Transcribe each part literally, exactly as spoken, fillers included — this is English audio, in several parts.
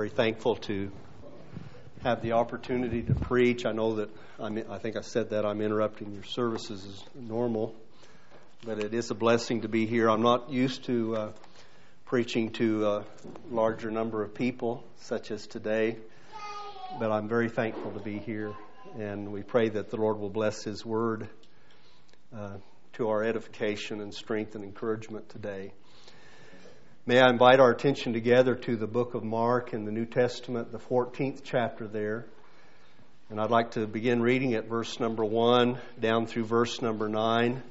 very thankful to have the opportunity to preach. I know that, I'm, I think I said that I'm interrupting your services as normal, but it is a blessing to be here. I'm not used to uh, preaching to a larger number of people, such as today, but I'm very thankful to be here, and we pray that the Lord will bless His Word uh, to our edification and strength and encouragement today. May I invite our attention together to the book of Mark in the New Testament, the fourteenth chapter there. And I'd like to begin reading at verse number one down through verse number nine.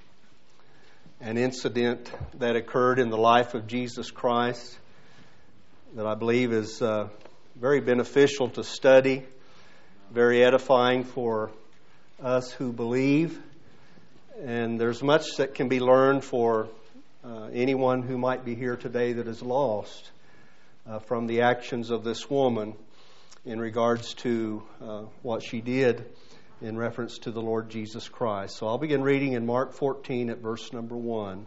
An incident that occurred in the life of Jesus Christ that I believe is uh, very beneficial to study, very edifying for us who believe. And there's much that can be learned for Uh, anyone who might be here today that is lost uh, from the actions of this woman in regards to uh, what she did in reference to the Lord Jesus Christ. So I'll begin reading in Mark fourteen at verse number one.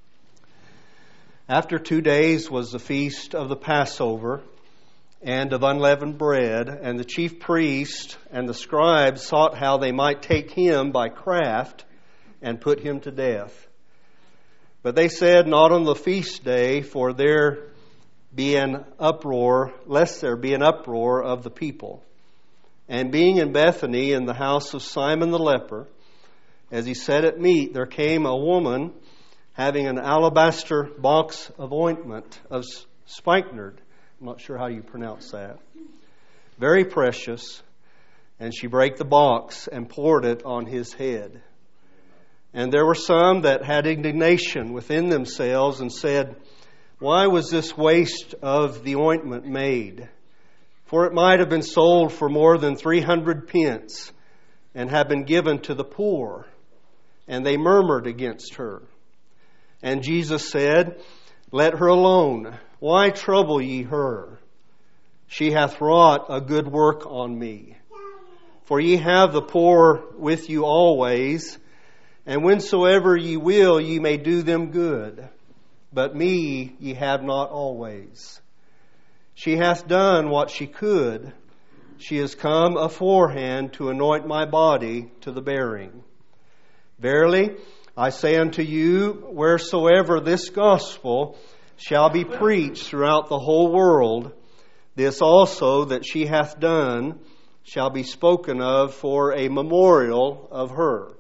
After two days was the feast of the Passover and of unleavened bread, and the chief priest and the scribes sought how they might take him by craft and put him to death. But they said, not on the feast day, for there be an uproar, lest there be an uproar of the people. And being in Bethany, in the house of Simon the leper, as he sat at meat, there came a woman having an alabaster box of ointment of spikenard. I'm not sure how you pronounce that. Very precious. And she brake the box and poured it on his head. And there were some that had indignation within themselves and said, why was this waste of the ointment made? For it might have been sold for more than three hundred pence and have been given to the poor. And they murmured against her. And Jesus said, let her alone. Why trouble ye her? She hath wrought a good work on me. For ye have the poor with you always, and whensoever ye will, ye may do them good. But me ye have not always. She hath done what she could. She is come aforehand to anoint my body to the burying. Verily, I say unto you, wheresoever this gospel shall be preached throughout the whole world, this also that she hath done shall be spoken of for a memorial of her.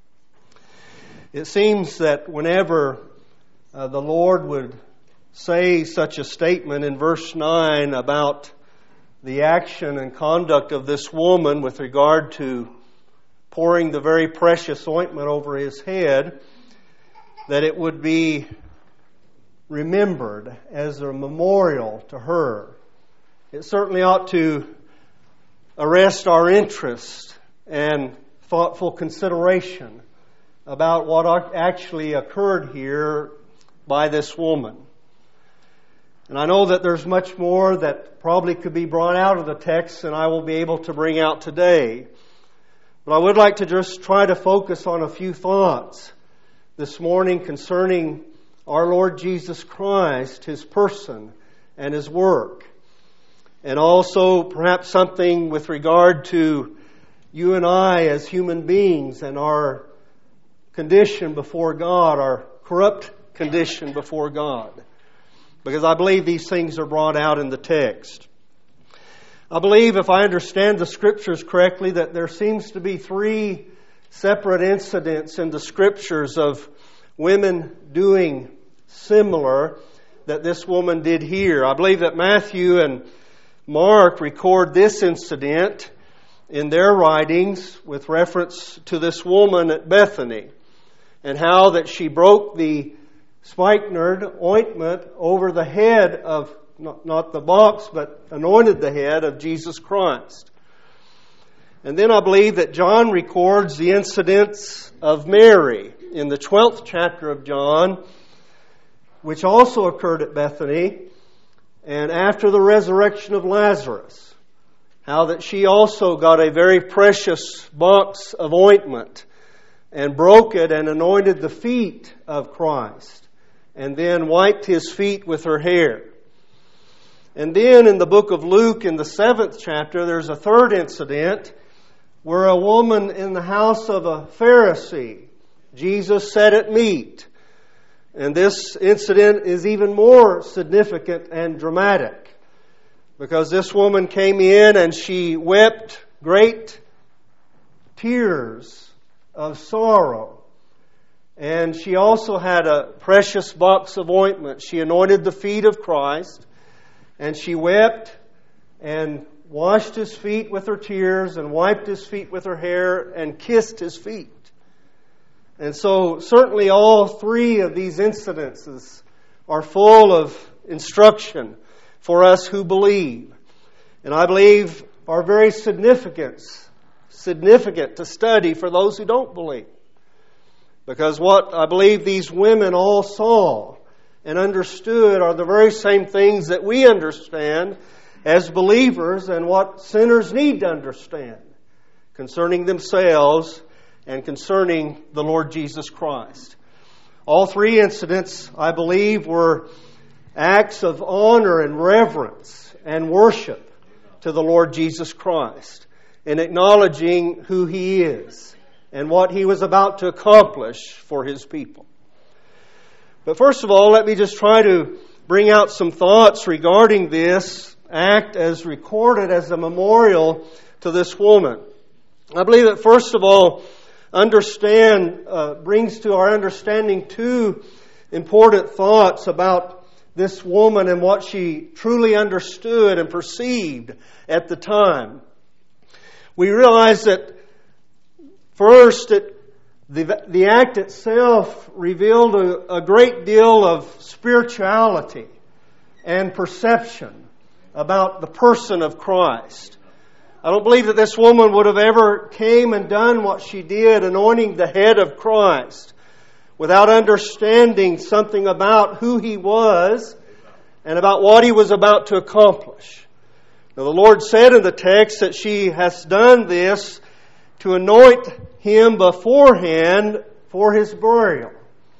It seems that whenever uh, the Lord would say such a statement in verse nine about the action and conduct of this woman with regard to pouring the very precious ointment over his head, that it would be remembered as a memorial to her. It certainly ought to arrest our interest and thoughtful consideration about what actually occurred here by this woman. And I know that there's much more that probably could be brought out of the text than I will be able to bring out today. But I would like to just try to focus on a few thoughts this morning concerning our Lord Jesus Christ, His person and His work. And also perhaps something with regard to you and I as human beings and our condition before God, our corrupt condition before God. Because I believe these things are brought out in the text. I believe, if I understand the Scriptures correctly, that there seems to be three separate incidents in the Scriptures of women doing similar that this woman did here. I believe that Matthew and Mark record this incident in their writings with reference to this woman at Bethany, and how that she broke the spikenard ointment over the head of, not, not the box, but anointed the head of Jesus Christ. And then I believe that John records the incidents of Mary in the twelfth chapter of John, which also occurred at Bethany, and after the resurrection of Lazarus, how that she also got a very precious box of ointment and broke it and anointed the feet of Christ, and then wiped His feet with her hair. And then in the book of Luke, in the seventh chapter, there's a third incident where a woman in the house of a Pharisee, Jesus sat at meat. And this incident is even more significant and dramatic, because this woman came in and she wept great tears of sorrow. And she also had a precious box of ointment. She anointed the feet of Christ, and she wept and washed His feet with her tears and wiped His feet with her hair and kissed His feet. And so certainly all three of these incidences are full of instruction for us who believe. And I believe are very significant, significant to study for those who don't believe. Because what I believe these women all saw and understood are the very same things that we understand as believers and what sinners need to understand concerning themselves and concerning the Lord Jesus Christ. All three incidents, I believe, were acts of honor and reverence and worship to the Lord Jesus Christ, in acknowledging who He is and what He was about to accomplish for His people. But first of all, let me just try to bring out some thoughts regarding this act as recorded as a memorial to this woman. I believe that first of all, understand uh, brings to our understanding two important thoughts about this woman and what she truly understood and perceived at the time. We realize that first, it, the, the act itself revealed a, a great deal of spirituality and perception about the person of Christ. I don't believe that this woman would have ever came and done what she did, anointing the head of Christ, without understanding something about who He was and about what He was about to accomplish. Now, the Lord said in the text that she has done this to anoint Him beforehand for His burial.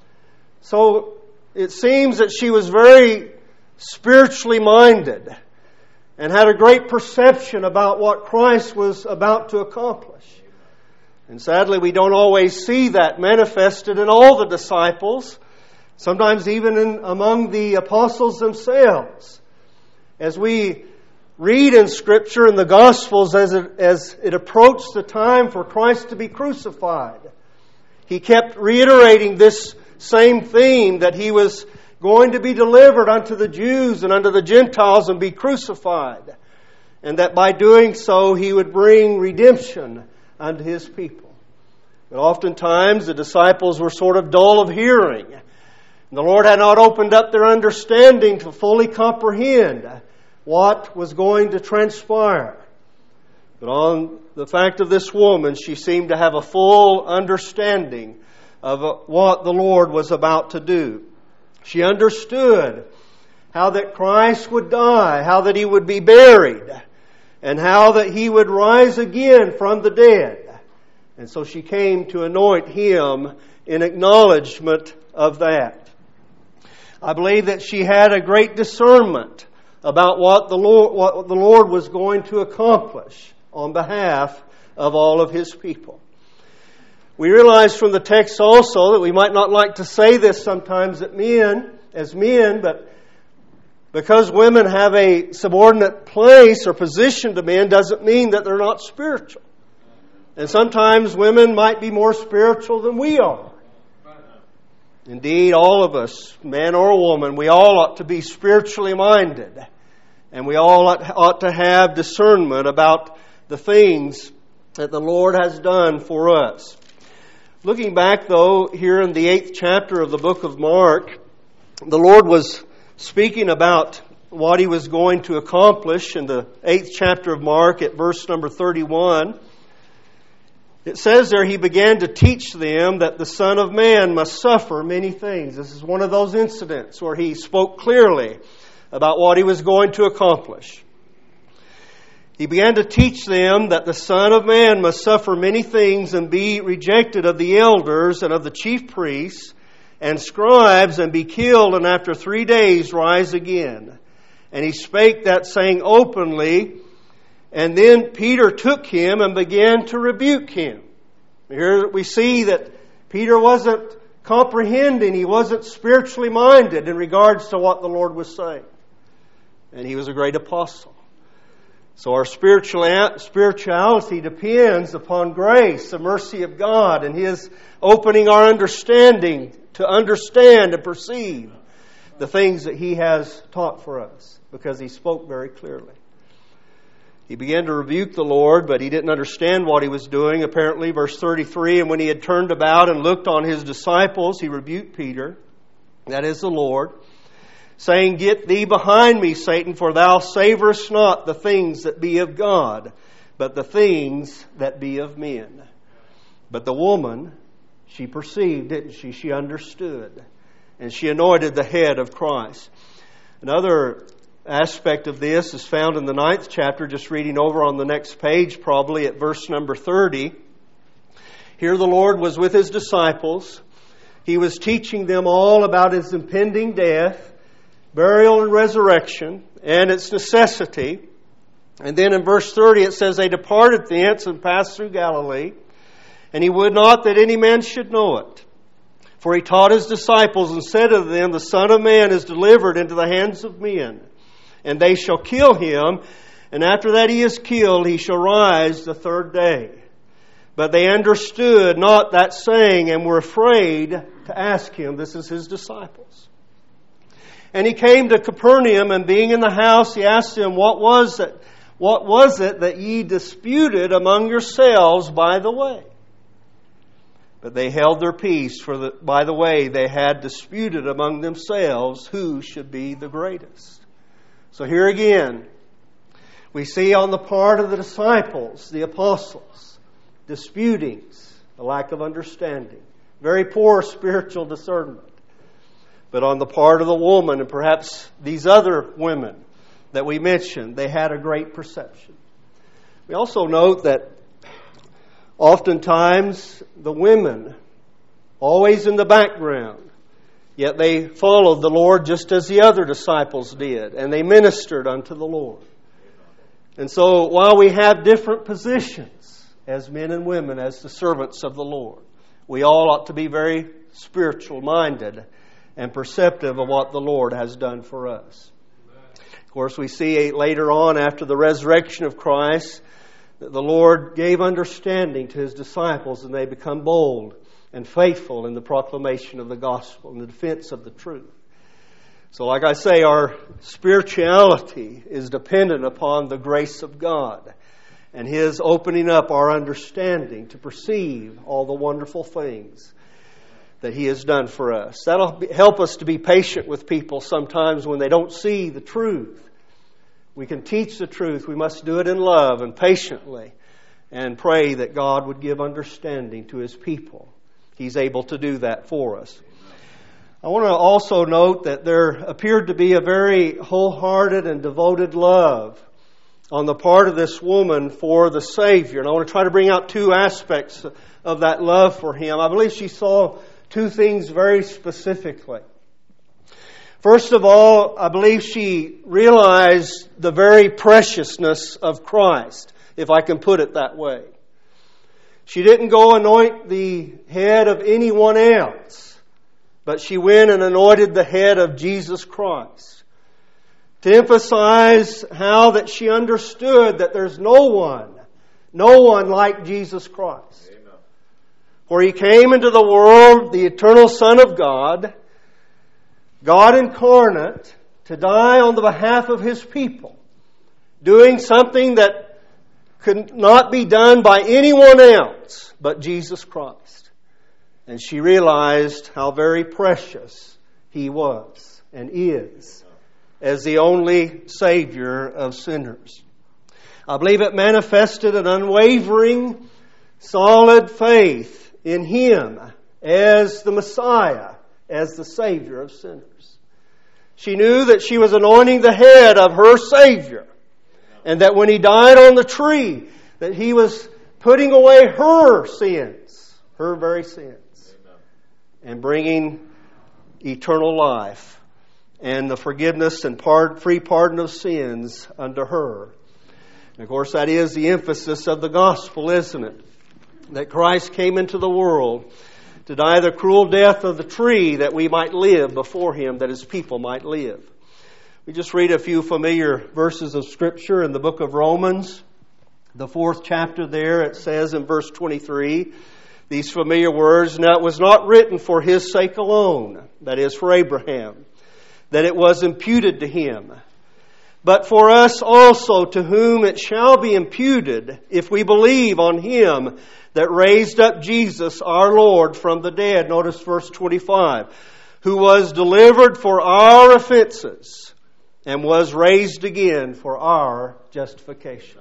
So it seems that she was very spiritually minded and had a great perception about what Christ was about to accomplish. And sadly, we don't always see that manifested in all the disciples, sometimes even in, among the apostles themselves. As we read in Scripture in the Gospels as it, as it approached the time for Christ to be crucified, He kept reiterating this same theme, that He was going to be delivered unto the Jews and unto the Gentiles and be crucified. And that by doing so, He would bring redemption unto His people. But oftentimes the disciples were sort of dull of hearing. And the Lord had not opened up their understanding to fully comprehend what was going to transpire. But on the fact of this woman, she seemed to have a full understanding of what the Lord was about to do. She understood how that Christ would die, how that He would be buried, and how that He would rise again from the dead. And so she came to anoint Him in acknowledgement of that. I believe that she had a great discernment about what the Lord, what the Lord was going to accomplish on behalf of all of His people. We realize from the text also that we might not like to say this sometimes that men, as men, but because women have a subordinate place or position to men doesn't mean that they're not spiritual. And sometimes women might be more spiritual than we are. Indeed, all of us, man or woman, we all ought to be spiritually minded. And we all ought, ought to have discernment about the things that the Lord has done for us. Looking back, though, here in the eighth chapter of the book of Mark, the Lord was speaking about what He was going to accomplish in the eighth chapter of Mark at verse number thirty-one. It says there, He began to teach them that the Son of Man must suffer many things. This is one of those incidents where He spoke clearly about what He was going to accomplish. He began to teach them that the Son of Man must suffer many things and be rejected of the elders and of the chief priests and scribes and be killed, and after three days rise again. And he spake that saying openly. And then Peter took him and began to rebuke him. Here we see that Peter wasn't comprehending. He wasn't spiritually minded in regards to what the Lord was saying. And he was a great apostle. So our spirituality depends upon grace, the mercy of God, and His opening our understanding to understand and perceive the things that He has taught for us, because He spoke very clearly. He began to rebuke the Lord, but he didn't understand what he was doing. Apparently, verse thirty-three, and when he had turned about and looked on his disciples, he rebuked Peter, that is the Lord, saying, Get thee behind me, Satan, for thou savorest not the things that be of God, but the things that be of men. But the woman, she perceived, didn't she? She understood. And she anointed the head of Christ. Another aspect of this is found in the ninth chapter, just reading over on the next page, probably at verse number thirty. Here the Lord was with His disciples. He was teaching them all about His impending death, burial and resurrection, and its necessity. And then in verse thirty it says, They departed thence and passed through Galilee, and He would not that any man should know it. For He taught His disciples and said unto them, The Son of Man is delivered into the hands of men, and they shall kill Him, and after that He is killed, He shall rise the third day. But they understood not that saying, and were afraid to ask Him. This is His disciples. And He came to Capernaum, and being in the house, He asked them, What was it? What was it that ye disputed among yourselves by the way? But they held their peace, for the, by the way they had disputed among themselves who should be the greatest. So here again, we see on the part of the disciples, the apostles, disputings, a lack of understanding, very poor spiritual discernment. But on the part of the woman, and perhaps these other women that we mentioned, they had a great perception. We also note that oftentimes the women, always in the background, yet they followed the Lord just as the other disciples did, and they ministered unto the Lord. And so while we have different positions as men and women, as the servants of the Lord, we all ought to be very spiritual-minded and perceptive of what the Lord has done for us. Of course, we see later on, after the resurrection of Christ, that the Lord gave understanding to His disciples, and they become bold and faithful in the proclamation of the gospel and the defense of the truth. So like I say, our spirituality is dependent upon the grace of God and His opening up our understanding to perceive all the wonderful things that He has done for us. That'll help us to be patient with people sometimes when they don't see the truth. We can teach the truth. We must do it in love and patiently, and pray that God would give understanding to His people. He's able to do that for us. I want to also note that there appeared to be a very wholehearted and devoted love on the part of this woman for the Savior. And I want to try to bring out two aspects of that love for Him. I believe she saw two things very specifically. First of all, I believe she realized the very preciousness of Christ, if I can put it that way. She didn't go anoint the head of anyone else, but she went and anointed the head of Jesus Christ, to emphasize how that she understood that there's no one, no one like Jesus Christ. Amen. For He came into the world, the eternal Son of God, God incarnate, to die on the behalf of His people, doing something that could not be done by anyone else but Jesus Christ. And she realized how very precious He was and is as the only Savior of sinners. I believe it manifested an unwavering, solid faith in Him as the Messiah, as the Savior of sinners. She knew that she was anointing the head of her Savior, and that when He died on the tree, that He was putting away her sins, her very sins, and bringing eternal life and the forgiveness and part, free pardon of sins unto her. And of course, that is the emphasis of the gospel, isn't it? That Christ came into the world to die the cruel death of the tree that we might live before Him, that His people might live. We just read a few familiar verses of Scripture in the book of Romans. The fourth chapter there, it says in verse twenty-three, these familiar words, "Now it was not written for his sake alone," that is, for Abraham, "that it was imputed to him, but for us also, to whom it shall be imputed, if we believe on Him that raised up Jesus our Lord from the dead." Notice verse twenty-five. "Who was delivered for our offenses, and was raised again for our justification."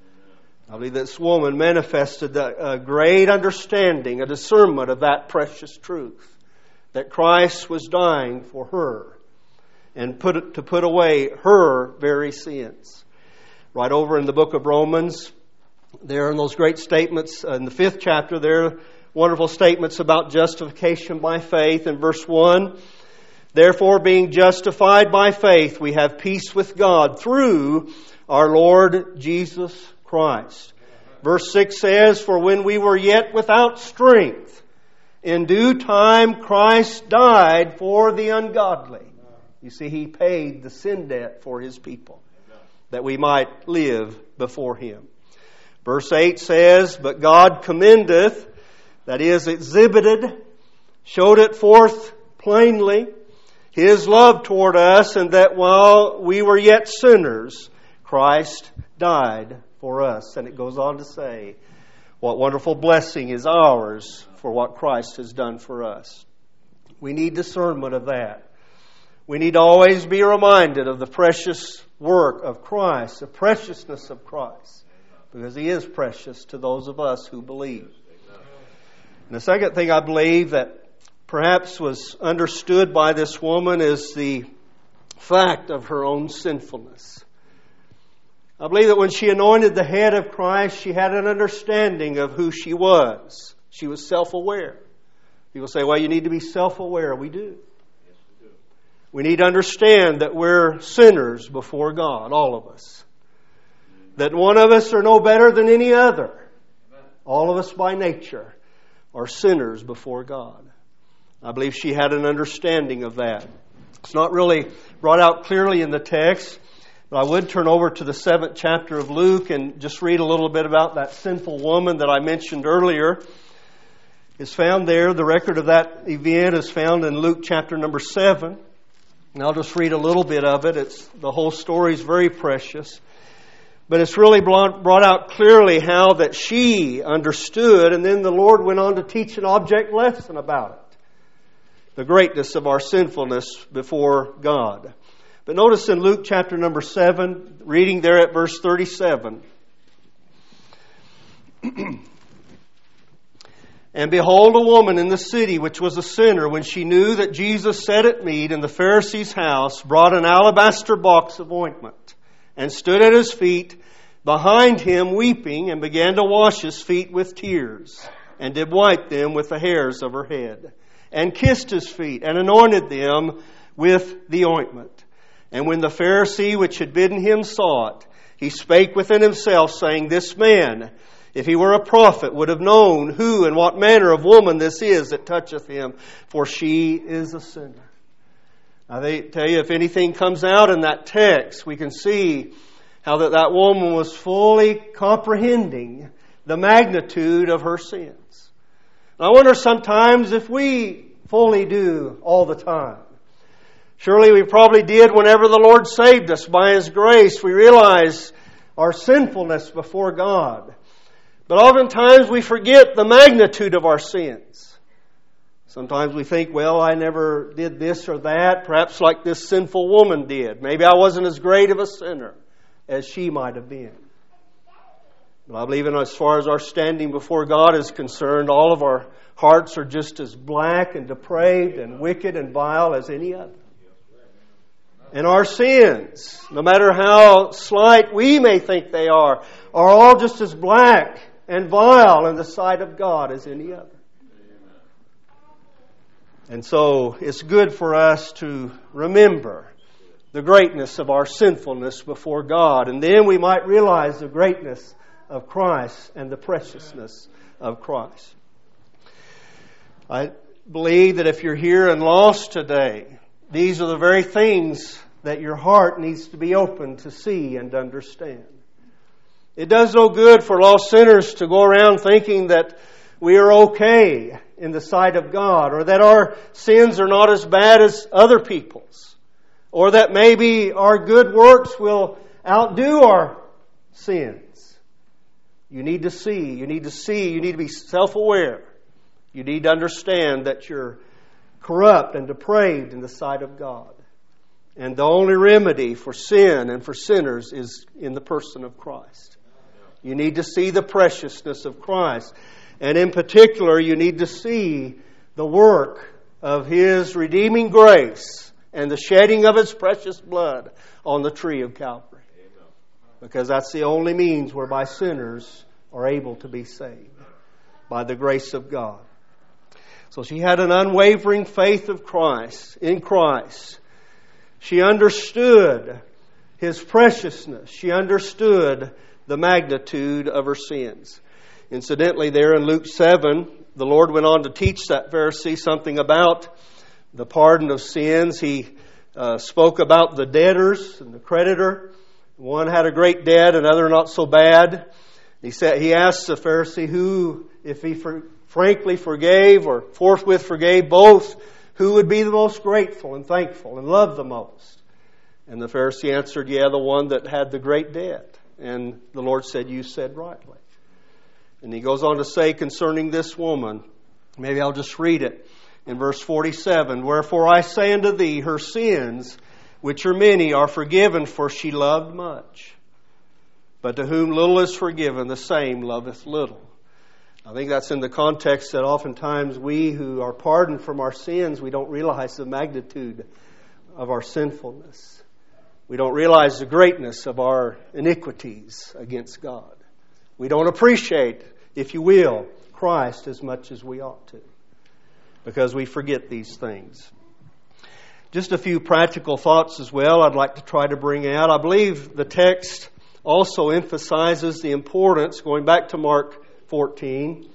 I believe this woman manifested a great understanding, a discernment of that precious truth, that Christ was dying for her and put to put away her very sins. Right over in the book of Romans, there in those great statements, in the fifth chapter, there are wonderful statements about justification by faith. In verse one, "Therefore, being justified by faith, we have peace with God through our Lord Jesus Christ." Verse six says, "For when we were yet without strength, in due time Christ died for the ungodly." You see, He paid the sin debt for His people, that we might live before Him. Verse eight says, "But God commendeth," that is, exhibited, showed it forth plainly, "His love toward us, and that while we were yet sinners, Christ died for us." And it goes on to say, what wonderful blessing is ours for what Christ has done for us. We need discernment of that. We need to always be reminded of the precious work of Christ, the preciousness of Christ, because He is precious to those of us who believe. And the second thing I believe that perhaps was understood by this woman is the fact of her own sinfulness. I believe that when she anointed the head of Christ, she had an understanding of who she was. She was self-aware. People say, well, you need to be self-aware. We do. We need to understand that we're sinners before God, all of us. That one of us are no better than any other. All of us by nature are sinners before God. I believe she had an understanding of that. It's not really brought out clearly in the text, but I would turn over to the seventh chapter of Luke and just read a little bit about that sinful woman that I mentioned earlier. It's found there. The record of that event is found in Luke chapter number seven. And I'll just read a little bit of it. It's the whole story is very precious. But it's really brought out clearly how that she understood, and then the Lord went on to teach an object lesson about it. The greatness of our sinfulness before God. But notice in Luke chapter number seven, reading there at verse thirty-seven. "And behold, a woman in the city, which was a sinner, when she knew that Jesus sat at meat in the Pharisee's house, brought an alabaster box of ointment, and stood at His feet behind Him weeping, and began to wash His feet with tears, and did wipe them with the hairs of her head, and kissed His feet, and anointed them with the ointment. And when the Pharisee which had bidden him saw it, he spake within himself, saying, This man, if he were a prophet, would have known who and what manner of woman this is that toucheth him, for she is a sinner." Now, they tell you, if anything comes out in that text, we can see how that, that woman was fully comprehending the magnitude of her sins. And I wonder sometimes if we fully do all the time. Surely we probably did whenever the Lord saved us by His grace. We realize our sinfulness before God. But oftentimes we forget the magnitude of our sins. Sometimes we think, well, I never did this or that, perhaps like this sinful woman did. Maybe I wasn't as great of a sinner as she might have been. But I believe in as far as our standing before God is concerned, all of our hearts are just as black and depraved and wicked and vile as any other. And our sins, no matter how slight we may think they are, are all just as black and vile in the sight of God as any other. And so it's good for us to remember the greatness of our sinfulness before God. And then we might realize the greatness of Christ and the preciousness of Christ. I believe that if you're here and lost today, these are the very things that your heart needs to be open to see and understand. It does no good for lost sinners to go around thinking that we are okay in the sight of God, or that our sins are not as bad as other people's, or that maybe our good works will outdo our sins. You need to see, you need to see, you need to be self-aware. You need to understand that you're corrupt and depraved in the sight of God. And the only remedy for sin and for sinners is in the person of Christ. You need to see the preciousness of Christ. And in particular, you need to see the work of His redeeming grace and the shedding of His precious blood on the tree of Calvary. Because that's the only means whereby sinners are able to be saved, by the grace of God. So she had an unwavering faith of Christ, in Christ. She understood His preciousness. She understood the magnitude of her sins. Incidentally, there in Luke seven, the Lord went on to teach that Pharisee something about the pardon of sins. He uh, spoke about the debtors and the creditor. One had a great debt, another not so bad. He said, he asked the Pharisee who, if he for, frankly forgave or forthwith forgave both, who would be the most grateful and thankful and love the most? And the Pharisee answered, yeah, the one that had the great debt. And the Lord said, you said rightly. And He goes on to say concerning this woman, maybe I'll just read it in verse forty-seven, wherefore I say unto thee, her sins, which are many, are forgiven, for she loved much. But to whom little is forgiven, the same loveth little. I think that's in the context that oftentimes we who are pardoned from our sins, we don't realize the magnitude of our sinfulness. We don't realize the greatness of our iniquities against God. We don't appreciate, if you will, Christ as much as we ought to, because we forget these things. Just a few practical thoughts as well I'd like to try to bring out. I believe the text also emphasizes the importance, going back to Mark fourteen,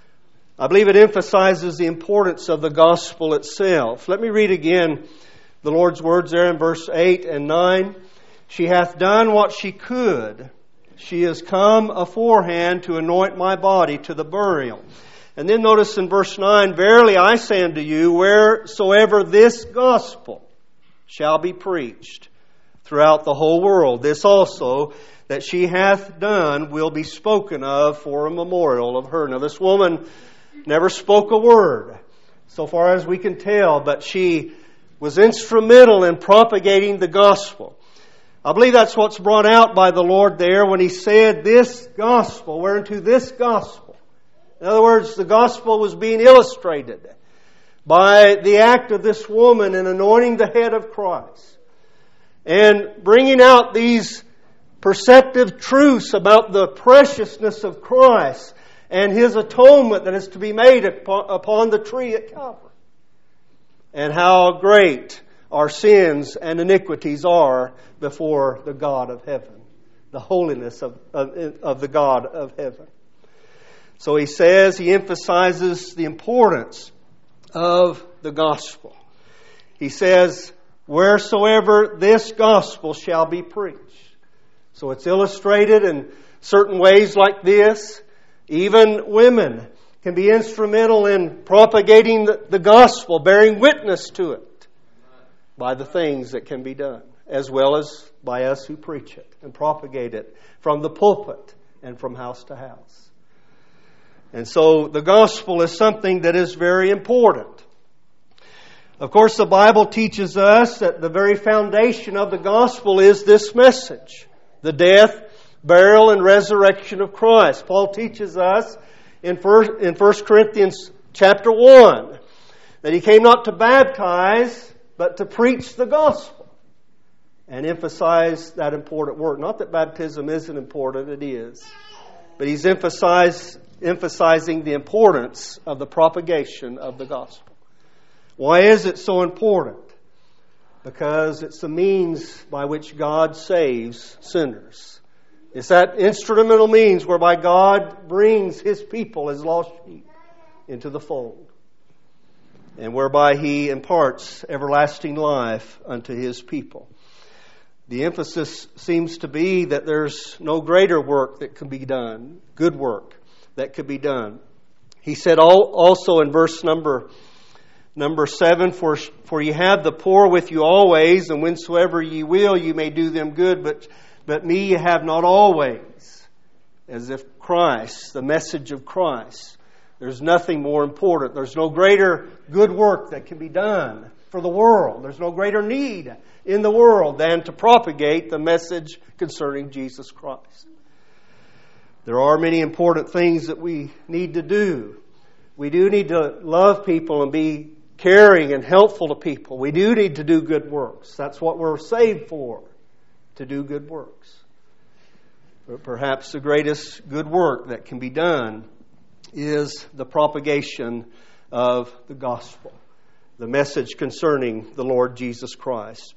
I believe it emphasizes the importance of the gospel itself. Let me read again the Lord's words there in verse eight and nine. She hath done what she could. She is come aforehand to anoint my body to the burial. And then notice in verse nine, verily I say unto you, wheresoever this gospel shall be preached throughout the whole world, this also that she hath done will be spoken of for a memorial of her. Now this woman never spoke a word, so far as we can tell, but she was instrumental in propagating the gospel. I believe that's what's brought out by the Lord there when He said this gospel, whereunto this gospel. In other words, the gospel was being illustrated by the act of this woman in anointing the head of Christ and bringing out these perceptive truths about the preciousness of Christ and His atonement that is to be made upon the tree at Calvary. And how great our sins and iniquities are before the God of heaven. The holiness of, of, of the God of heaven. So he says, he emphasizes the importance of the gospel. He says, wheresoever this gospel shall be preached. So it's illustrated in certain ways like this. Even women can be instrumental in propagating the, the gospel, bearing witness to it by the things that can be done, as well as by us who preach it and propagate it from the pulpit and from house to house. And so the gospel is something that is very important. Of course, the Bible teaches us that the very foundation of the gospel is this message: the death, burial, and resurrection of Christ. Paul teaches us in First Corinthians chapter one that he came not to baptize, but to preach the gospel and emphasize that important word. Not that baptism isn't important, it is. But he's emphasized, emphasizing the importance of the propagation of the gospel. Why is it so important? because it's the means by which God saves sinners. It's that instrumental means whereby God brings His people as lost sheep into the fold, and whereby He imparts everlasting life unto His people. The emphasis seems to be that there's no greater work that can be done, good work that could be done. He said also in verse number number seven, For, for ye have the poor with you always, and whensoever ye will, you may do them good, but, but me ye have not always. As if Christ, the message of Christ, there's nothing more important. There's no greater good work that can be done for the world. There's no greater need in the world than to propagate the message concerning Jesus Christ. There are many important things that we need to do. We do need to love people and be caring and helpful to people. We do need to do good works. That's what we're saved for, to do good works. But perhaps the greatest good work that can be done is the propagation of the gospel, the message concerning the Lord Jesus Christ.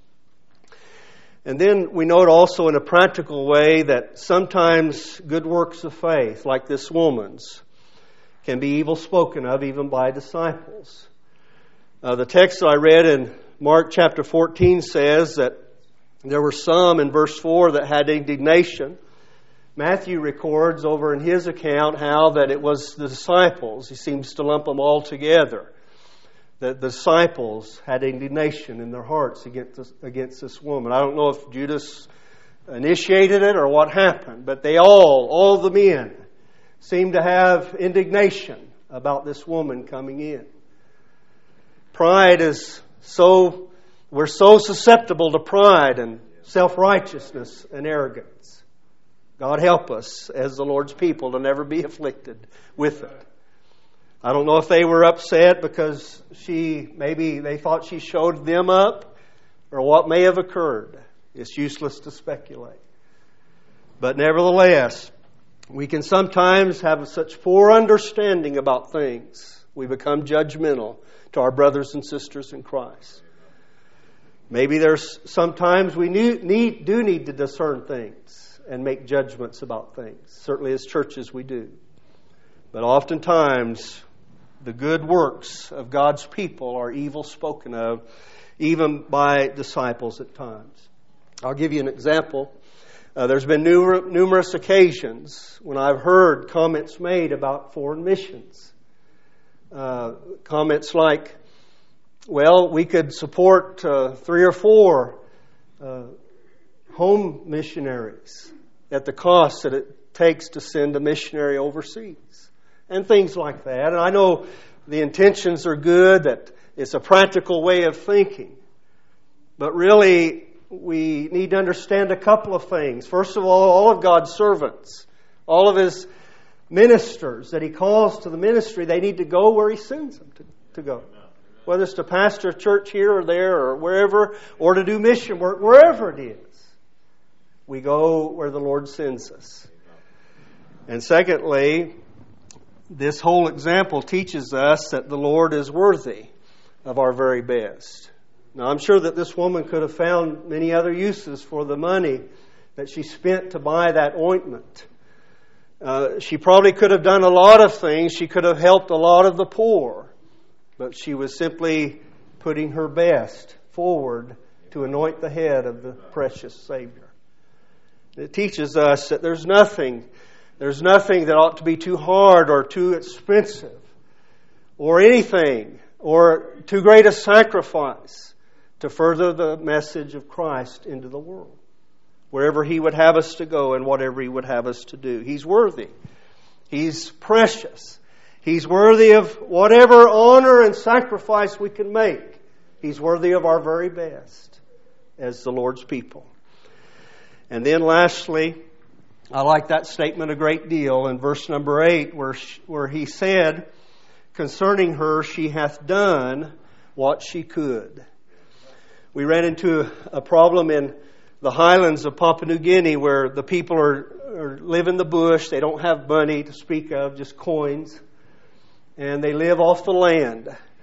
And then we note also in a practical way that sometimes good works of faith, like this woman's, can be evil spoken of even by disciples. Uh, the text that I read in Mark chapter fourteen says that there were some in verse four that had indignation. Matthew records over in his account how that it was the disciples. He seems to lump them all together. That the disciples had indignation in their hearts against this, against this woman. I don't know if Judas initiated it or what happened, but they all, all the men, seemed to have indignation about this woman coming in. Pride is so, we're so susceptible to pride and self-righteousness and arrogance. God help us as the Lord's people to never be afflicted with it. I don't know if they were upset because she, maybe they thought she showed them up, or what may have occurred. It's useless to speculate. But nevertheless, we can sometimes have such poor understanding about things, we become judgmental to our brothers and sisters in Christ. Maybe there's sometimes we need, do need to discern things and make judgments about things. Certainly as churches we do. But oftentimes the good works of God's people are evil spoken of, even by disciples at times. I'll give you an example. Uh, there's been numer- numerous occasions when I've heard comments made about foreign missions. Uh, comments like, well, we could support uh, three or four uh, home missionaries at the cost that it takes to send a missionary overseas. And things like that. And I know the intentions are good, that it's a practical way of thinking. But really, we need to understand a couple of things. First of all, all of God's servants, all of His ministers that He calls to the ministry, they need to go where He sends them to, to go. Whether it's to pastor a church here or there or wherever, or to do mission work, wherever it is. We go where the Lord sends us. And secondly, this whole example teaches us that the Lord is worthy of our very best. Now, I'm sure that this woman could have found many other uses for the money that she spent to buy that ointment. Uh, she probably could have done a lot of things. She could have helped a lot of the poor. But she was simply putting her best forward to anoint the head of the precious Savior. It teaches us that there's nothing There's nothing that ought to be too hard or too expensive or anything or too great a sacrifice to further the message of Christ into the world. Wherever He would have us to go and whatever He would have us to do. He's worthy. He's precious. He's worthy of whatever honor and sacrifice we can make. He's worthy of our very best as the Lord's people. And then lastly, I like that statement a great deal in verse number eight where she, where he said, concerning her, she hath done what she could. We ran into a problem in the highlands of Papua New Guinea where the people are, are live in the bush. They don't have money to speak of, just coins. And they live off the land.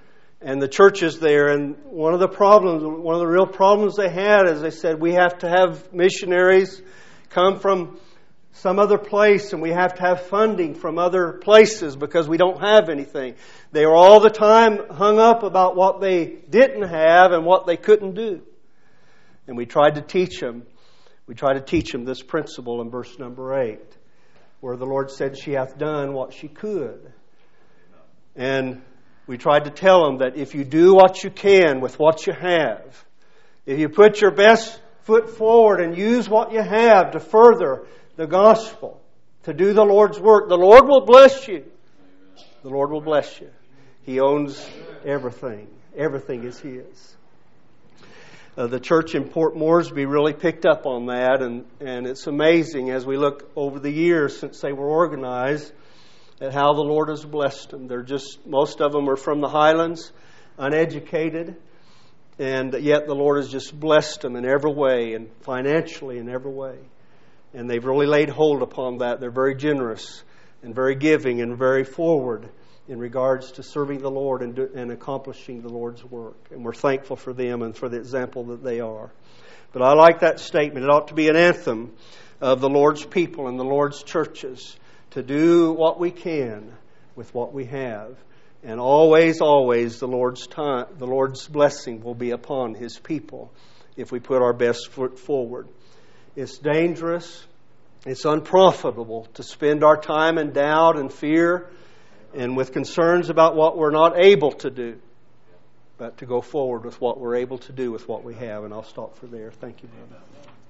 and the churches there. And one of the problems, one of the real problems they had is they said, we have to have missionaries come from some other place, and we have to have funding from other places because we don't have anything. They were all the time hung up about what they didn't have and what they couldn't do. And we tried to teach them. We tried to teach them this principle in verse number eight, where the Lord said, she hath done what she could. And we tried to tell them that if you do what you can with what you have, if you put your best foot forward and use what you have to further the gospel, to do the Lord's work, the Lord will bless you. The Lord will bless you. He owns everything. Everything is His. Uh, the church in Port Moresby really picked up on that, and, and it's amazing as we look over the years since they were organized at how the Lord has blessed them. They're just, most of them are from the highlands, uneducated, and yet the Lord has just blessed them in every way, and financially in every way. And they've really laid hold upon that. They're very generous and very giving and very forward in regards to serving the Lord and, do, and accomplishing the Lord's work. And we're thankful for them and for the example that they are. But I like that statement. It ought to be an anthem of the Lord's people and the Lord's churches to do what we can with what we have. And always, always the Lord's time, the Lord's blessing will be upon His people if we put our best foot forward. It's dangerous. It's unprofitable to spend our time in doubt and fear and with concerns about what we're not able to do, but to go forward with what we're able to do with what we have. And I'll stop for there. Thank you, brother.